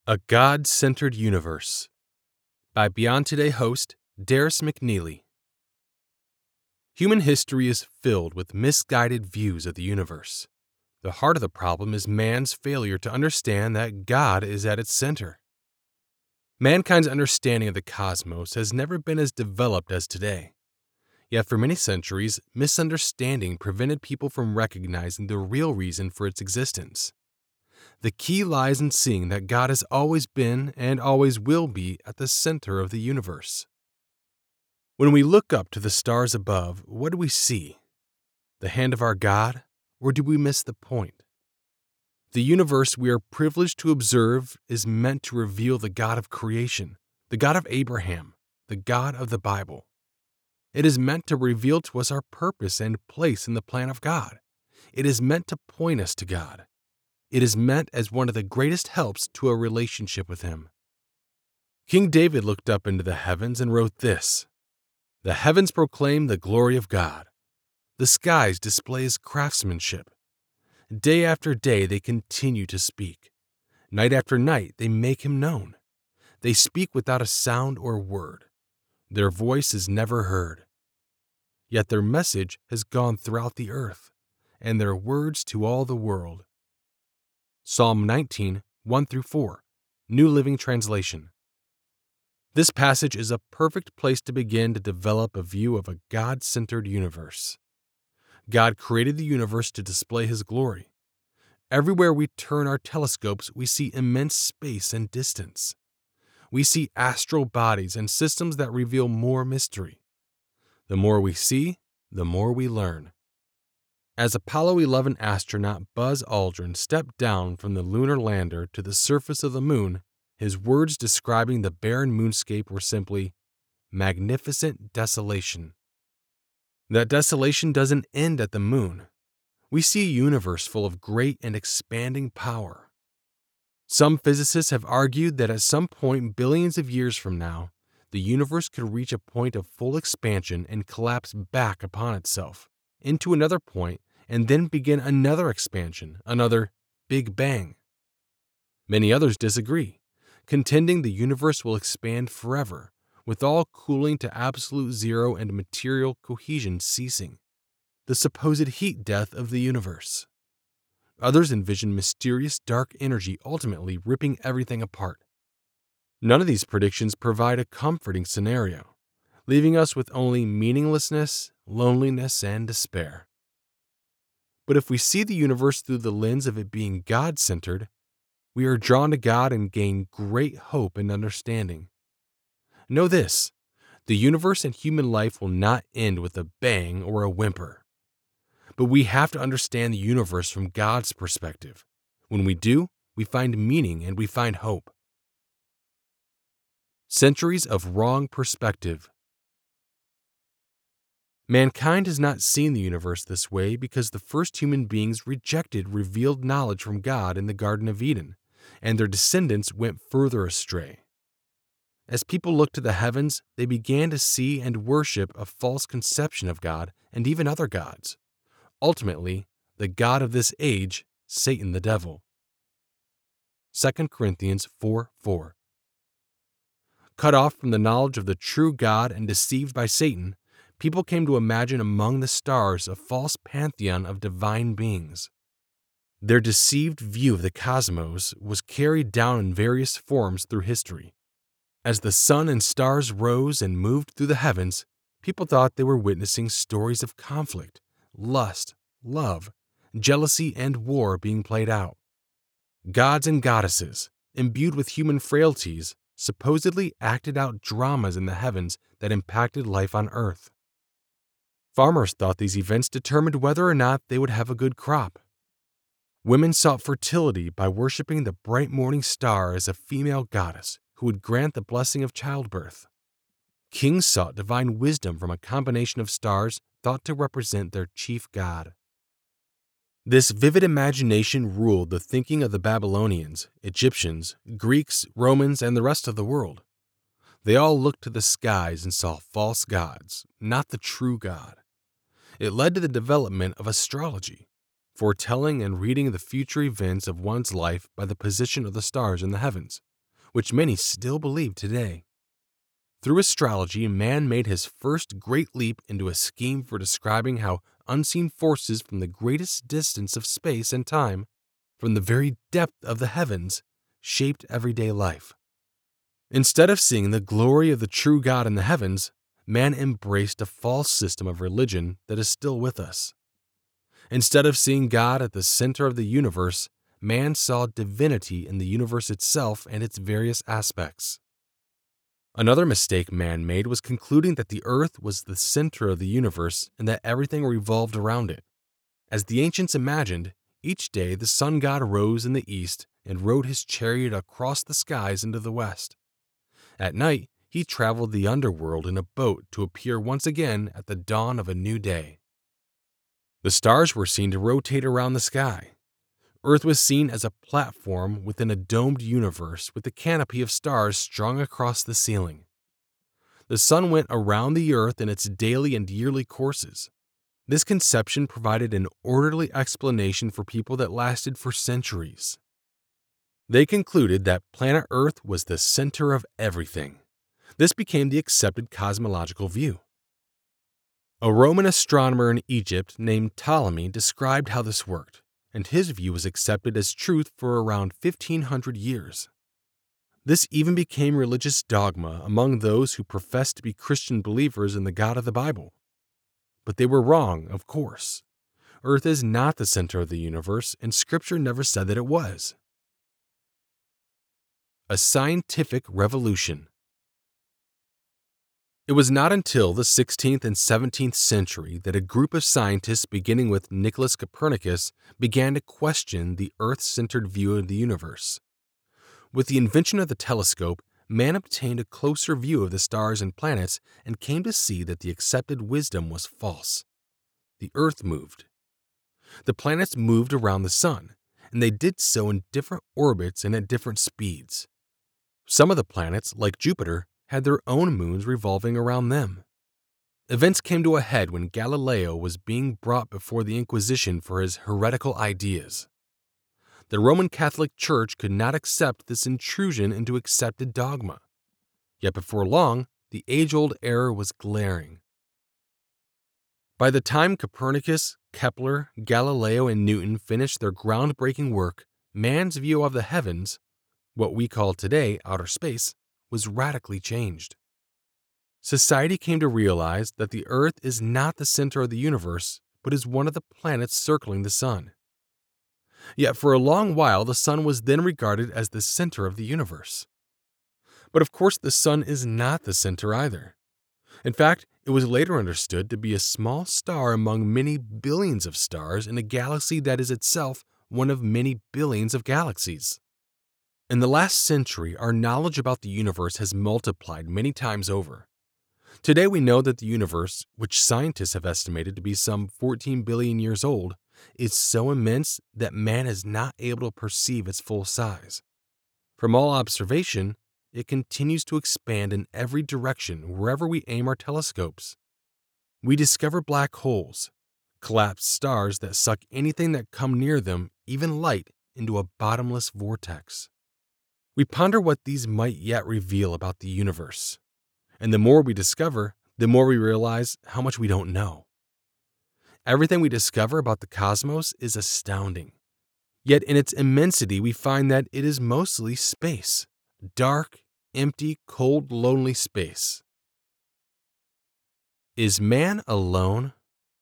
A God-Centered Universe by Beyond Today host Darius McNeely. Human history is filled with misguided views of the universe. The heart of the problem is man's failure to understand that God is at its center. Mankind's understanding of the cosmos has never been as developed as today. Yet for many centuries, misunderstanding prevented people from recognizing the real reason for its existence. The key lies in seeing that God has always been and always will be at the center of the universe. When we look up to the stars above, what do we see? The hand of our God, or do we miss the point? The universe we are privileged to observe is meant to reveal the God of creation, the God of Abraham, the God of the Bible. It is meant to reveal to us our purpose and place in the plan of God. It is meant to point us to God. It is meant as one of the greatest helps to a relationship with Him. King David looked up into the heavens and wrote this: "The heavens proclaim the glory of God. The skies display His craftsmanship. Day after day they continue to speak. Night after night they make Him known. They speak without a sound or word. Their voice is never heard. Yet their message has gone throughout the earth, and their words to all the world." Psalm 19, 1-4, New Living Translation. This passage is a perfect place to begin to develop a view of a God-centered universe. God created the universe to display His glory. Everywhere we turn our telescopes, we see immense space and distance. We see astral bodies and systems that reveal more mystery. The more we see, the more we learn. As Apollo 11 astronaut Buzz Aldrin stepped down from the lunar lander to the surface of the moon, his words describing the barren moonscape were simply, "magnificent desolation." That desolation doesn't end at the moon. We see a universe full of great and expanding power. Some physicists have argued that at some point billions of years from now, the universe could reach a point of full expansion and collapse back upon itself into another point and then begin another expansion, another Big Bang. Many others disagree, contending the universe will expand forever, with all cooling to absolute zero and material cohesion ceasing, the supposed heat death of the universe. Others envision mysterious dark energy ultimately ripping everything apart. None of these predictions provide a comforting scenario, leaving us with only meaninglessness, loneliness, and despair. But if we see the universe through the lens of it being God-centered, we are drawn to God and gain great hope and understanding. Know this: the universe and human life will not end with a bang or a whimper. But we have to understand the universe from God's perspective. When we do, we find meaning and we find hope. Centuries of wrong perspective. Mankind has not seen the universe this way because the first human beings rejected revealed knowledge from God in the Garden of Eden, and their descendants went further astray. As people looked to the heavens, they began to see and worship a false conception of God and even other gods. Ultimately, the god of this age, Satan the devil. 2 Corinthians 4:4. Cut off from the knowledge of the true God and deceived by Satan, people came to imagine among the stars a false pantheon of divine beings. Their deceived view of the cosmos was carried down in various forms through history. As the sun and stars rose and moved through the heavens, people thought they were witnessing stories of conflict, lust, love, jealousy, and war being played out. Gods and goddesses, imbued with human frailties, supposedly acted out dramas in the heavens that impacted life on Earth. Farmers thought these events determined whether or not they would have a good crop. Women sought fertility by worshiping the bright morning star as a female goddess who would grant the blessing of childbirth. Kings sought divine wisdom from a combination of stars thought to represent their chief god. This vivid imagination ruled the thinking of the Babylonians, Egyptians, Greeks, Romans, and the rest of the world. They all looked to the skies and saw false gods, not the true God. It led to the development of astrology, foretelling and reading the future events of one's life by the position of the stars in the heavens. which many still believe today. Through astrology, man made his first great leap into a scheme for describing how unseen forces from the greatest distance of space and time, from the very depth of the heavens, shaped everyday life. Instead of seeing the glory of the true God in the heavens, man embraced a false system of religion that is still with us. Instead of seeing God at the center of the universe, man saw divinity in the universe itself and its various aspects. Another mistake man made was concluding that the earth was the center of the universe and that everything revolved around it. As the ancients imagined, each day the sun god rose in the east and rode his chariot across the skies into the west. At night, he traveled the underworld in a boat to appear once again at the dawn of a new day. The stars were seen to rotate around the sky. Earth was seen as a platform within a domed universe with a canopy of stars strung across the ceiling. The sun went around the earth in its daily and yearly courses. This conception provided an orderly explanation for people that lasted for centuries. They concluded that planet Earth was the center of everything. This became the accepted cosmological view. A Roman astronomer in Egypt named Ptolemy described how this worked, and his view was accepted as truth for around 1500 years. This even became religious dogma among those who professed to be Christian believers in the God of the Bible. But they were wrong, of course. Earth is not the center of the universe, and Scripture never said that it was. A scientific revolution. It was not until the 16th and 17th century that a group of scientists, beginning with Nicholas Copernicus, began to question the Earth-centered view of the universe. With the invention of the telescope, man obtained a closer view of the stars and planets and came to see that the accepted wisdom was false. The Earth moved. The planets moved around the sun, and they did so in different orbits and at different speeds. Some of the planets, like Jupiter, had their own moons revolving around them. Events came to a head when Galileo was being brought before the Inquisition for his heretical ideas. The Roman Catholic Church could not accept this intrusion into accepted dogma. Yet before long, the age-old error was glaring. By the time Copernicus, Kepler, Galileo, and Newton finished their groundbreaking work, man's view of the heavens, what we call today outer space, was radically changed. Society came to realize that the Earth is not the center of the universe, but is one of the planets circling the sun. Yet for a long while, the sun was then regarded as the center of the universe. But of course, the sun is not the center either. In fact, it was later understood to be a small star among many billions of stars in a galaxy that is itself one of many billions of galaxies. In the last century, our knowledge about the universe has multiplied many times over. Today we know that the universe, which scientists have estimated to be some 14 billion years old, is so immense that man is not able to perceive its full size. From all observation, it continues to expand in every direction wherever we aim our telescopes. We discover black holes, collapsed stars that suck anything that come near them, even light, into a bottomless vortex. We ponder what these might yet reveal about the universe. And the more we discover, the more we realize how much we don't know. Everything we discover about the cosmos is astounding. Yet in its immensity, we find that it is mostly space. Dark, empty, cold, lonely space. Is man alone?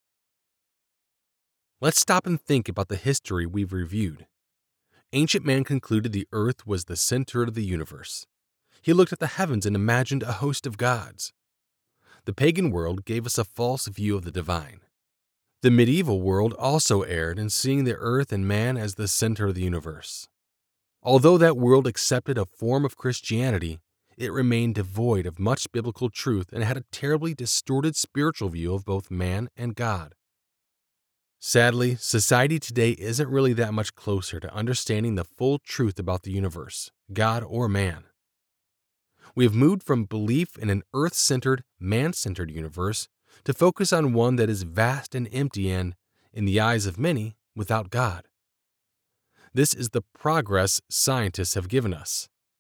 Let's stop and think about the history we've reviewed. Ancient man concluded the earth was the center of the universe. He looked at the heavens and imagined a host of gods. The pagan world gave us a false view of the divine. The medieval world also erred in seeing the earth and man as the center of the universe. Although that world accepted a form of Christianity, it remained devoid of much biblical truth and had a terribly distorted spiritual view of both man and God. Sadly, society today isn't really that much closer to understanding the full truth about the universe, God or man. We have moved from belief in an earth-centered, man-centered universe to focus on one that is vast and empty and, in the eyes of many, without God. This is the progress scientists have given us.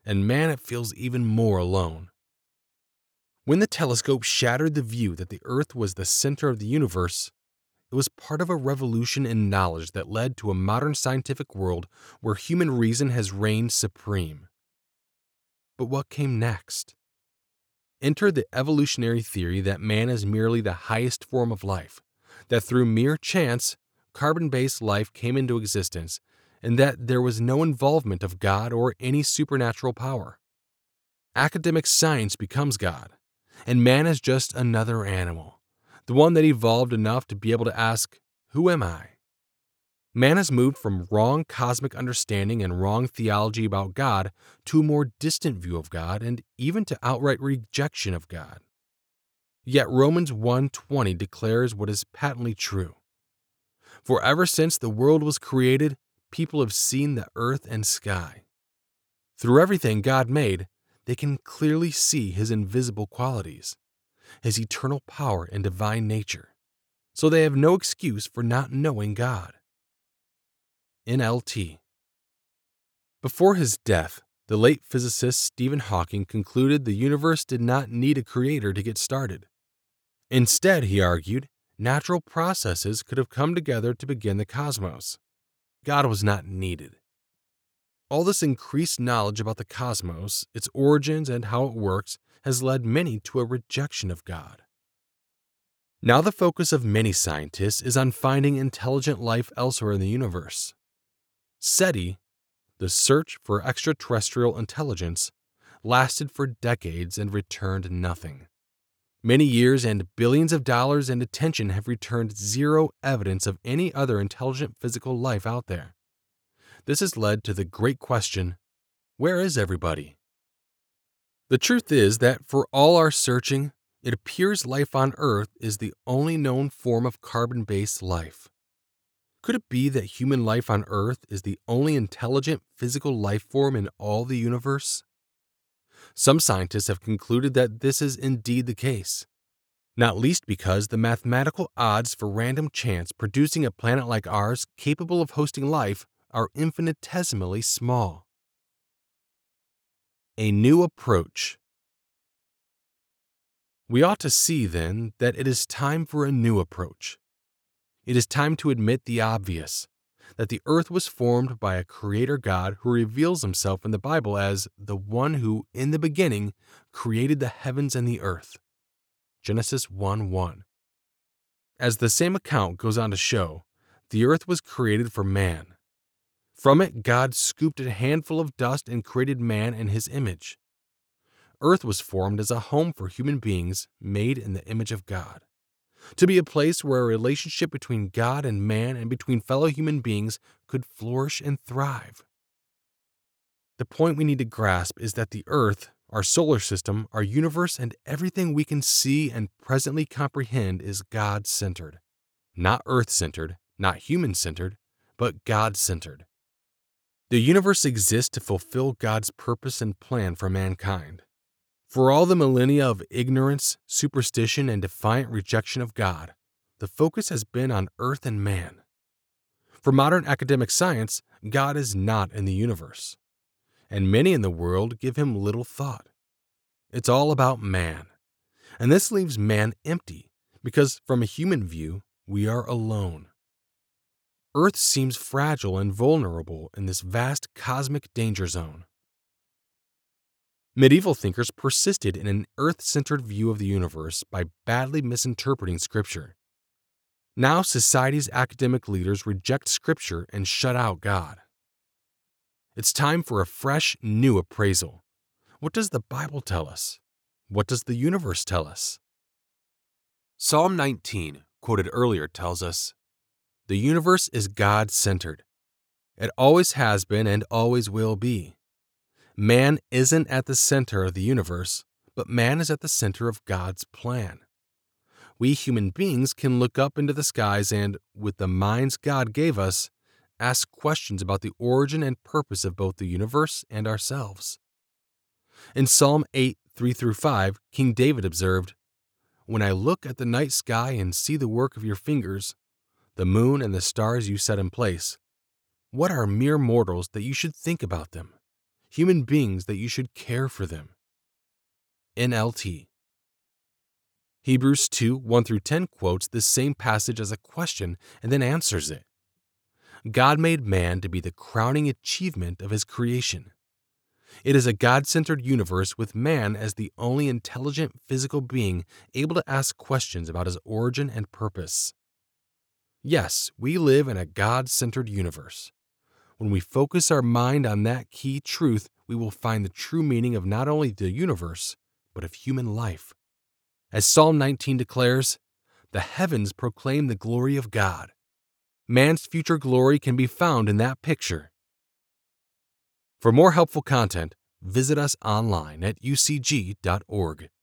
and man, it feels even more alone. When the telescope shattered the view that the Earth was the center of the universe, it was part of a revolution in knowledge that led to a modern scientific world where human reason has reigned supreme. But what came next? Enter the evolutionary theory that man is merely the highest form of life, that through mere chance, carbon-based life came into existence, and that there was no involvement of God or any supernatural power. Academic science becomes God, and man is just another animal, the one that evolved enough to be able to ask, "Who am I?" Man has moved from wrong cosmic understanding and wrong theology about God to a more distant view of God and even to outright rejection of God. Yet Romans 1:20 declares what is patently true. For ever since the world was created, people have seen the earth and sky. Through everything God made, they can clearly see His invisible qualities, His eternal power and divine nature, so they have no excuse for not knowing God. NLT. Before his death, the late physicist Stephen Hawking concluded the universe did not need a creator to get started. Instead, he argued, natural processes could have come together to begin the cosmos. God was not needed. All this increased knowledge about the cosmos, its origins, and how it works has led many to a rejection of God. Now the focus of many scientists is on finding intelligent life elsewhere in the universe. SETI, the search for extraterrestrial intelligence, lasted for decades and returned nothing. Many years and billions of dollars and attention have returned zero evidence of any other intelligent physical life out there. This has led to the great question, where is everybody? The truth is that for all our searching, it appears life on Earth is the only known form of carbon-based life. Could it be that human life on Earth is the only intelligent physical life form in all the universe? Some scientists have concluded that this is indeed the case, not least because the mathematical odds for random chance producing a planet like ours capable of hosting life are infinitesimally small. A new approach. We ought to see, then, that it is time for a new approach. It is time to admit the obvious, that the earth was formed by a creator God who reveals himself in the Bible as the one who, in the beginning, created the heavens and the earth. Genesis 1:1. As the same account goes on to show, the earth was created for man. From it, God scooped a handful of dust and created man in his image. Earth was formed as a home for human beings made in the image of God, to be a place where a relationship between God and man and between fellow human beings could flourish and thrive. The point we need to grasp is that the Earth, our solar system, our universe, and everything we can see and presently comprehend is God-centered. Not Earth-centered, not human-centered, but God-centered. The universe exists to fulfill God's purpose and plan for mankind. For all the millennia of ignorance, superstition, and defiant rejection of God, the focus has been on earth and man. For modern academic science, God is not in the universe, and many in the world give him little thought. It's all about man, and this leaves man empty because, from a human view, we are alone. Earth seems fragile and vulnerable in this vast cosmic danger zone. Medieval thinkers persisted in an earth-centered view of the universe by badly misinterpreting Scripture. Now society's academic leaders reject Scripture and shut out God. It's time for a fresh, new appraisal. What does the Bible tell us? What does the universe tell us? Psalm 19, quoted earlier, tells us, "The universe is God-centered. It always has been and always will be. Man isn't at the center of the universe, but man is at the center of God's plan. We human beings can look up into the skies and, with the minds God gave us, ask questions about the origin and purpose of both the universe and ourselves." In Psalm 8:3-5, King David observed, "When I look at the night sky and see the work of your fingers, the moon and the stars you set in place, what are mere mortals that you should think about them? human beings that you should care for them. NLT. Hebrews 2:1-10 quotes this same passage as a question and then answers it. God made man to be the crowning achievement of his creation. It is a God-centered universe with man as the only intelligent physical being able to ask questions about his origin and purpose. Yes, we live in a God-centered universe. When we focus our mind on that key truth, we will find the true meaning of not only the universe, but of human life. As Psalm 19 declares, "The heavens proclaim the glory of God." Man's future glory can be found in that picture. For more helpful content, visit us online at ucg.org.